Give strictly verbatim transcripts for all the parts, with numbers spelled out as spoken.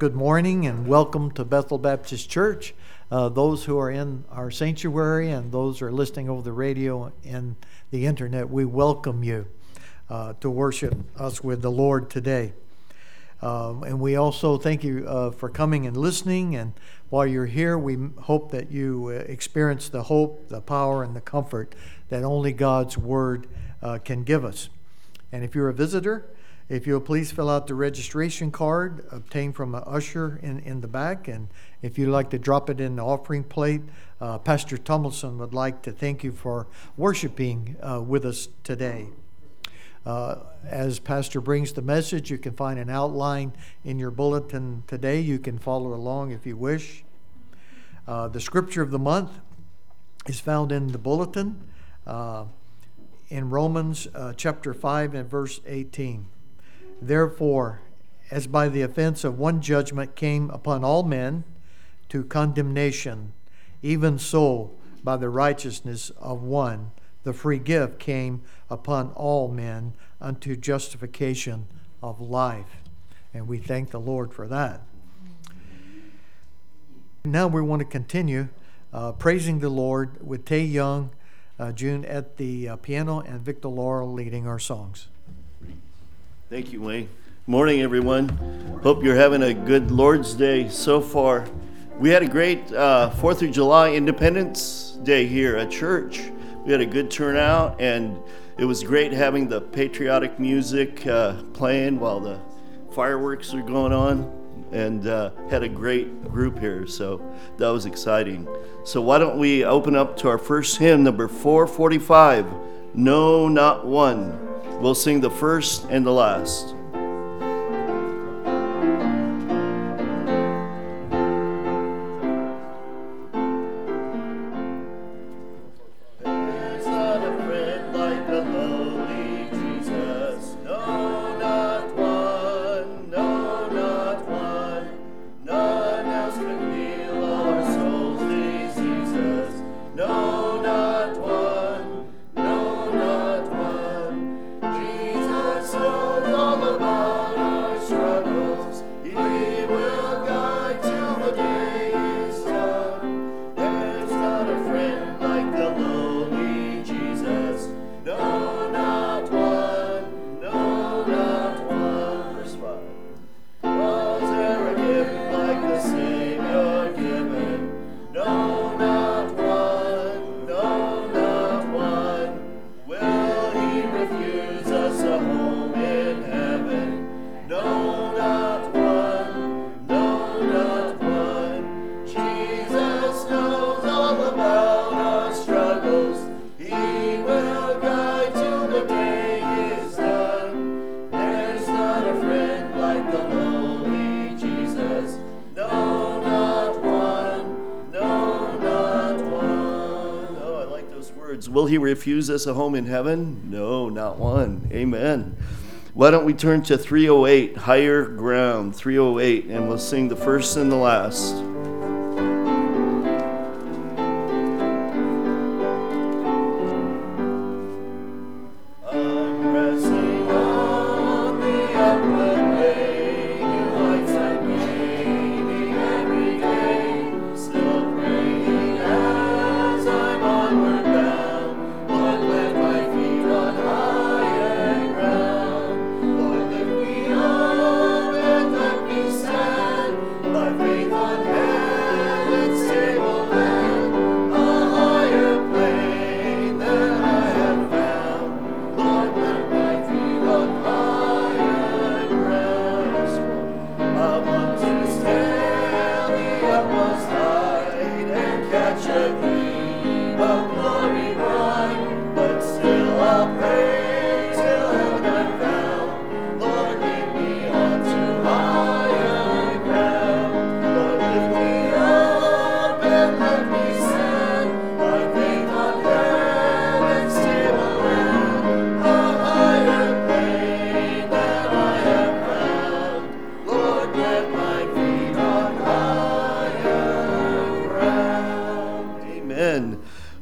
good morning and welcome to Bethel Baptist Church. Uh, those who are in our sanctuary and those who are listening over the radio and the internet, we welcome you uh, to worship us with the Lord today. Um, and we also thank you uh, for coming and listening. And while you're here, we hope that you uh, experience the hope, the power, and the comfort that only God's Word uh, can give us. And if you're a visitor, if you'll please fill out the registration card obtained from an usher in, in the back. And if you'd like to drop it in the offering plate, uh, Pastor Tummelson would like to thank you for worshiping uh, with us today. Uh, as Pastor brings the message, you can find an outline in your bulletin today. You can follow along if you wish. Uh, the scripture of the month is found in the bulletin uh, in Romans uh, chapter five and verse eighteen. Therefore, as by the offense of one judgment came upon all men to condemnation, even so by the righteousness of one the free gift came upon all men unto justification of life. And we thank the Lord for that. Now we want to continue uh, praising the Lord with Tay Young, uh, June at the uh, piano, and Victor Laurel leading our songs. Thank you, Wayne. Morning, everyone. Hope you're having a good Lord's Day so far. We had a great uh, fourth of July Independence Day here at church. We had a good turnout, and it was great having the patriotic music uh, playing while the fireworks are going on, and uh, had a great group here, so that was exciting. So why don't we open up to our first hymn, number four forty-five, No, Not One. We'll sing the first and the last. Will he refuse us a home in heaven? No, not one. Amen. Why don't we turn to three oh eight, Higher Ground, three oh eight, and we'll sing the first and the last.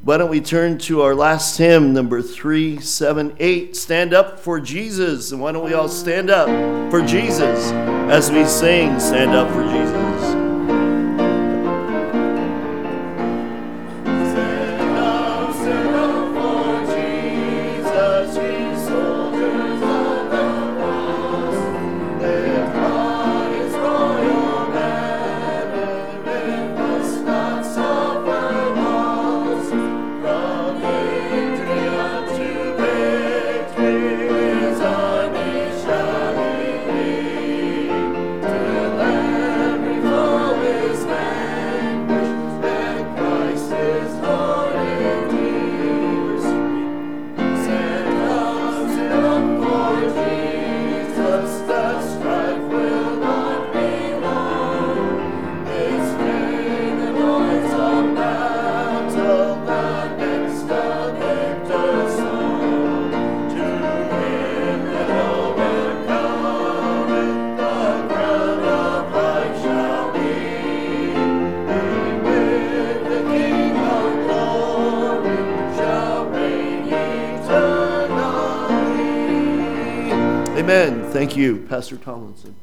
Why don't we turn to our last hymn, number three seven eight, Stand Up for Jesus. And why don't we all stand up for Jesus as we sing Stand Up for Jesus. Amen. Thank you, Pastor Tomlinson.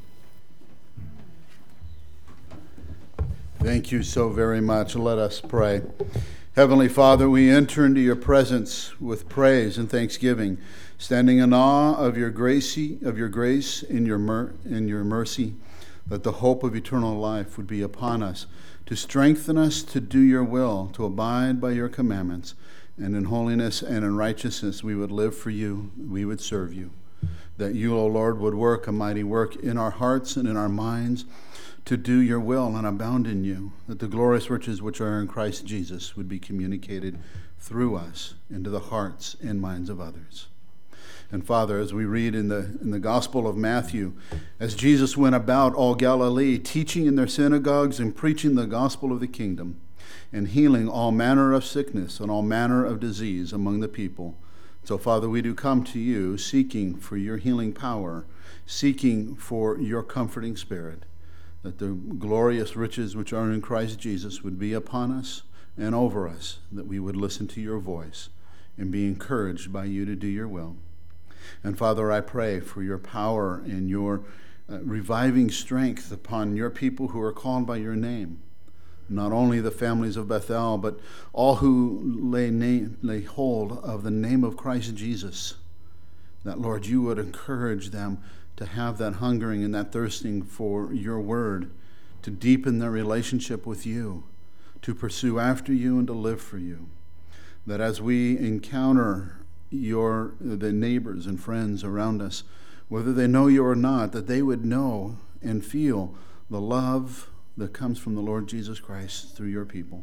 Thank you so very much. Let us pray. Heavenly Father, we enter into your presence with praise and thanksgiving, standing in awe of your grace, of your grace in your mer- in your mercy, that the hope of eternal life would be upon us, to strengthen us to do your will, to abide by your commandments, and in holiness and in righteousness we would live for you, we would serve you. That you, O Lord, would work a mighty work in our hearts and in our minds to do your will and abound in you, that the glorious riches which are in Christ Jesus would be communicated through us into the hearts and minds of others. And Father, as we read in the in the Gospel of Matthew, as Jesus went about all Galilee, teaching in their synagogues and preaching the gospel of the kingdom, and healing all manner of sickness and all manner of disease among the people. So, Father, we do come to you seeking for your healing power, seeking for your comforting spirit, that the glorious riches which are in Christ Jesus would be upon us and over us, that we would listen to your voice and be encouraged by you to do your will. And, Father, I pray for your power and your uh, reviving strength upon your people who are called by your name. Not only the families of Bethel, but all who lay, name, lay hold of the name of Christ Jesus. That, Lord, you would encourage them to have that hungering and that thirsting for your word, to deepen their relationship with you, to pursue after you and to live for you. That as we encounter your the neighbors and friends around us, whether they know you or not, that they would know and feel the love that comes from the Lord Jesus Christ through your people.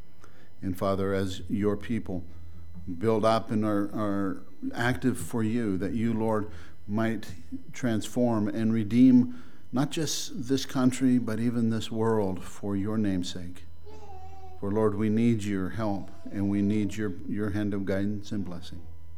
And Father, as your people build up and are, are active for you, that you, Lord, might transform and redeem not just this country, but even this world for your name's sake. For, Lord, we need your help and we need your, your hand of guidance and blessing.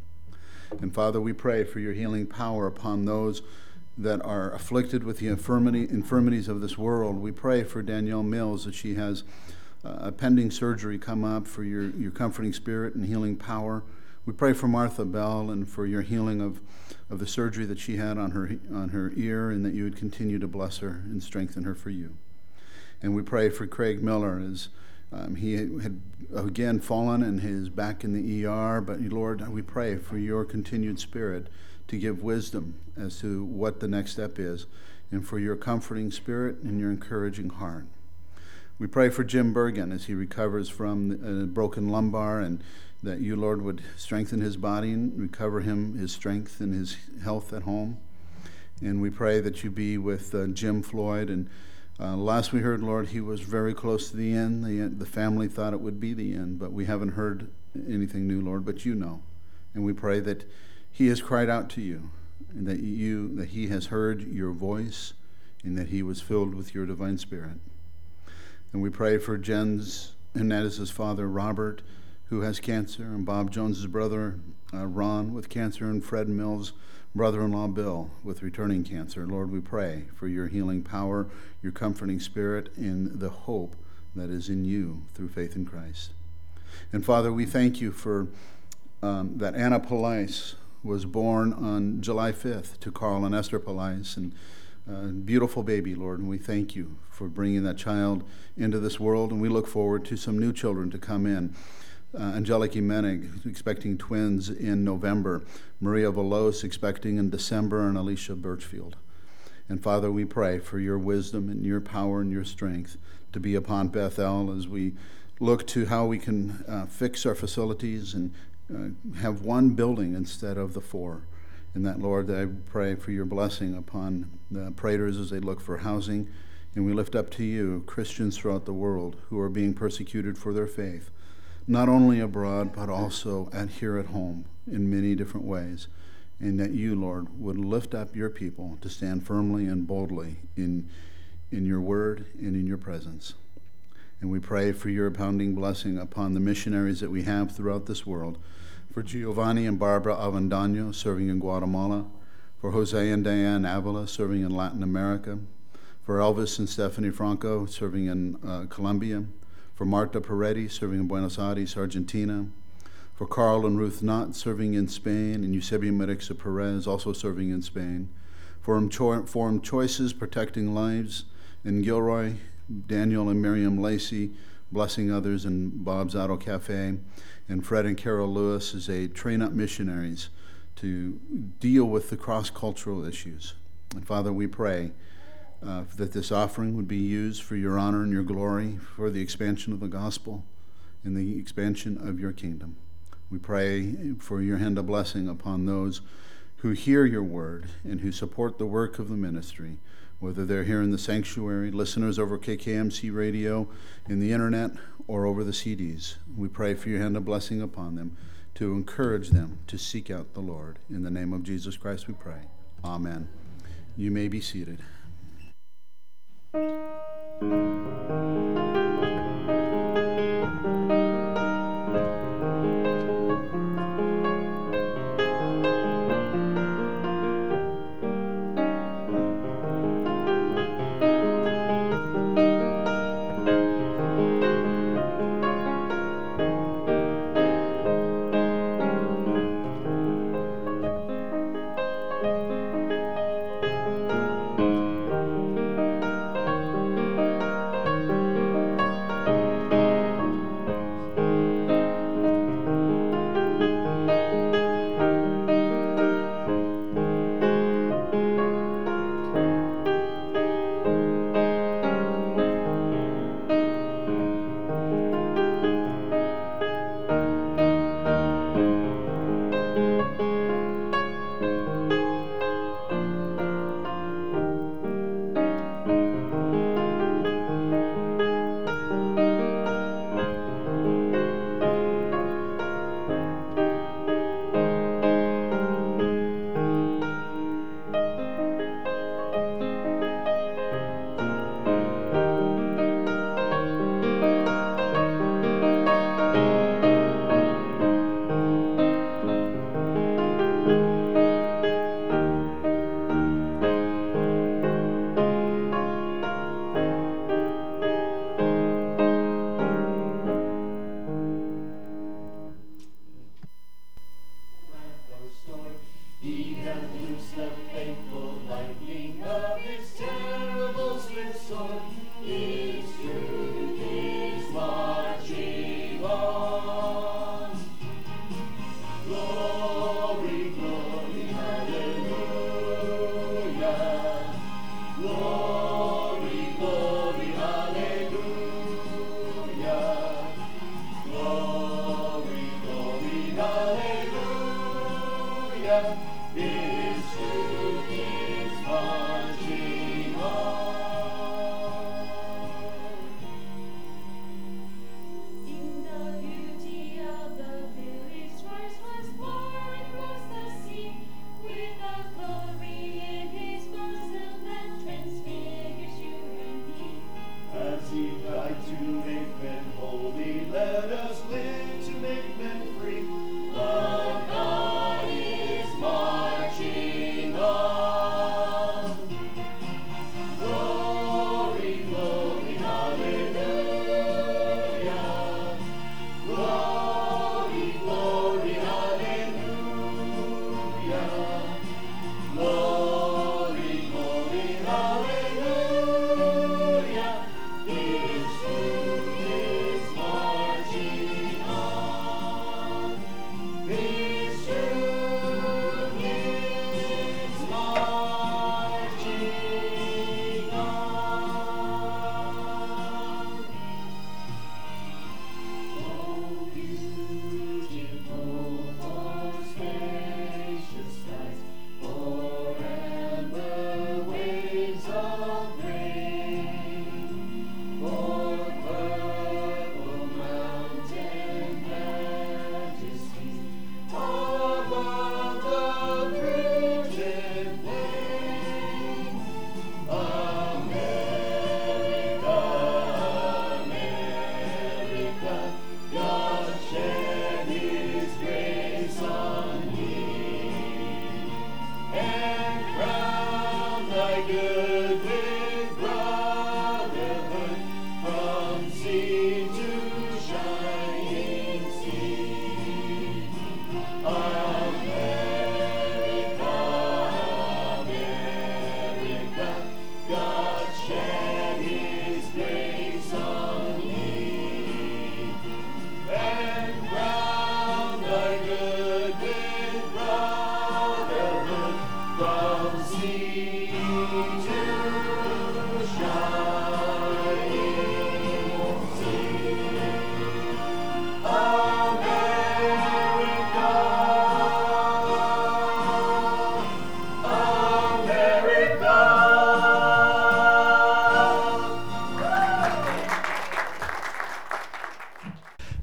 And Father, we pray for your healing power upon those that are afflicted with the infirmity, infirmities of this world. We pray for Danielle Mills, that she has uh, a pending surgery come up, for your, your comforting spirit and healing power. We pray for Martha Bell and for your healing of, of the surgery that she had on her, on her ear, and that you would continue to bless her and strengthen her for you. And we pray for Craig Miller, as um, he had again fallen and is back in the E R, but Lord, we pray for your continued spirit to give wisdom as to what the next step is, and for your comforting spirit and your encouraging heart. We pray for Jim Bergen as he recovers from a broken lumbar, and that you, Lord, would strengthen his body and recover him his strength and his health at home. And we pray that you be with uh, Jim Floyd. And uh, last we heard, Lord, he was very close to the end. The, the family thought it would be the end, but we haven't heard anything new, Lord, but you know. And we pray that he has cried out to you, and that you that he has heard your voice, and that he was filled with your divine spirit. And we pray for Jen's Hernandez's father, Robert, who has cancer, and Bob Jones's brother, uh, Ron, with cancer, and Fred Mills' brother-in-law, Bill, with returning cancer. Lord, we pray for your healing power, your comforting spirit, and the hope that is in you through faith in Christ. And Father, we thank you for um, that Anna Police was born on July fifth to Carl and Esther Police, and a beautiful baby, Lord, and we thank you for bringing that child into this world, and we look forward to some new children to come in. Uh, Angelique Menig expecting twins in November, Maria Velos expecting in December, and Alicia Birchfield. And Father, we pray for your wisdom and your power and your strength to be upon Bethel as we look to how we can uh, fix our facilities and uh, have one building instead of the four. And that, Lord, I pray for your blessing upon the Praters as they look for housing. And we lift up to you Christians throughout the world who are being persecuted for their faith, not only abroad, but also at here at home in many different ways. And that you, Lord, would lift up your people to stand firmly and boldly in, in your word and in your presence. And we pray for your abounding blessing upon the missionaries that we have throughout this world. For Giovanni and Barbara Avendano serving in Guatemala, for Jose and Diane Avila serving in Latin America, for Elvis and Stephanie Franco serving in uh, Colombia, for Marta Peretti serving in Buenos Aires, Argentina, for Carl and Ruth Knott serving in Spain, and Eusebio Merixa Perez also serving in Spain, for Informed Choices Protecting Lives in Gilroy, Daniel and Miriam Lacey blessing others in Bob's Auto Cafe, and Fred and Carol Lewis as they train up missionaries to deal with the cross-cultural issues. And Father, we pray uh, that this offering would be used for your honor and your glory, for the expansion of the gospel and the expansion of your kingdom. We pray for your hand of blessing upon those who hear your word and who support the work of the ministry, whether they're here in the sanctuary, listeners over K K M C radio, in the internet, or over the C Ds. We pray for your hand of blessing upon them to encourage them to seek out the Lord. In the name of Jesus Christ we pray. Amen. You may be seated.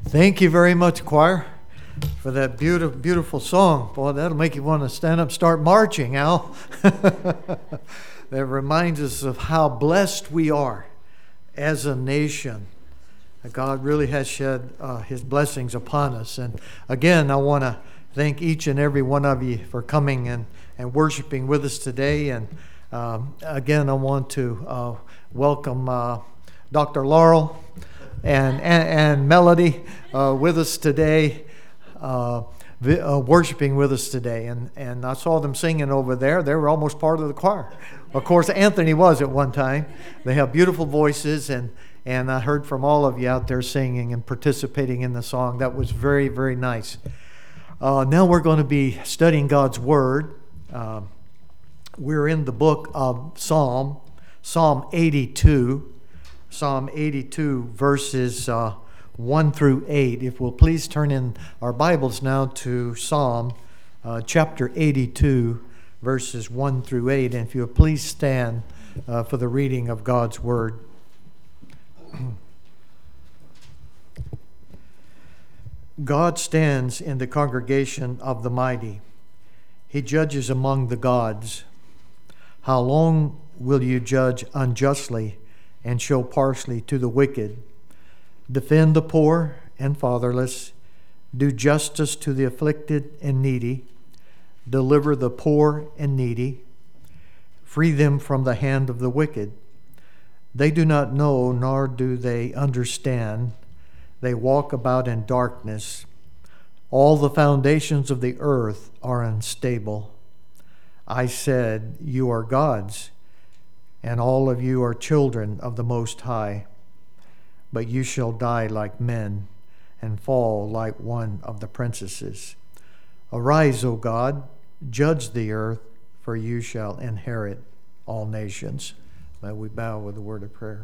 Thank you very much, choir, for that beautiful, beautiful song. Boy, that'll make you want to stand up and start marching, Al. That reminds us of how blessed we are as a nation. God really has shed uh, His blessings upon us. And again, I want to thank each and every one of you for coming and, and worshiping with us today. And um, again, I want to uh, welcome uh, Doctor Laurel and, and, and Melody uh, with us today, uh, vi- uh, worshiping with us today. And, and I saw them singing over there. They were almost part of the choir. Of course, Anthony was at one time. They have beautiful voices, and And I heard from all of you out there singing and participating in the song. That was very, very nice. Uh, now we're going to be studying God's Word. Uh, we're in the book of Psalm, Psalm eighty-two. Psalm eighty-two, verses uh, one through eight. If we'll please turn in our Bibles now to Psalm uh, chapter eighty-two, verses one through eight. And if you'll please stand uh, for the reading of God's Word. God stands in the congregation of the mighty. He judges among the gods. How long will you judge unjustly and show partially to the wicked? Defend the poor and fatherless. Do justice to the afflicted and needy. Deliver the poor and needy. Free them from the hand of the wicked. They do not know, nor do they understand. They walk about in darkness. All the foundations of the earth are unstable. I said, you are gods, and all of you are children of the Most High. But you shall die like men, and fall like one of the princesses. Arise, O God, judge the earth, for you shall inherit all nations. May we bow with a word of prayer.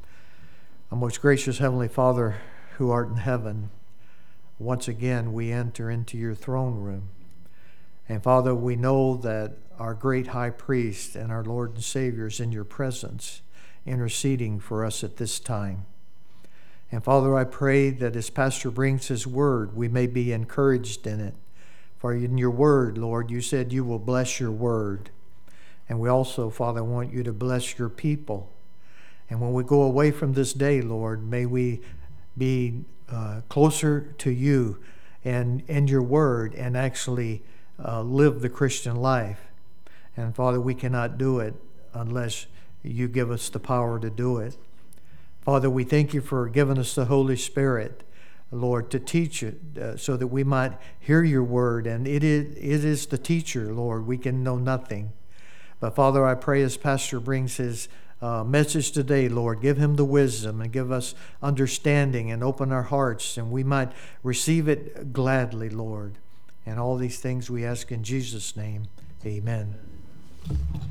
Our most gracious Heavenly Father, who art in heaven, once again we enter into your throne room. And Father, we know that our great high priest and our Lord and Savior is in your presence, interceding for us at this time. And Father, I pray that as Pastor brings his word, we may be encouraged in it. For in your word, Lord, you said you will bless your word. And we also, Father, want you to bless your people. And when we go away from this day, Lord, may we be uh, closer to you and, and your word and actually uh, live the Christian life. And Father, we cannot do it unless you give us the power to do it. Father, we thank you for giving us the Holy Spirit, Lord, to teach it uh, so that we might hear your word. And it is, it is the teacher, Lord. We can know nothing. But Father, I pray as Pastor brings his uh, message today, Lord, give him the wisdom and give us understanding and open our hearts, and we might receive it gladly, Lord. And all these things we ask in Jesus' name. Amen.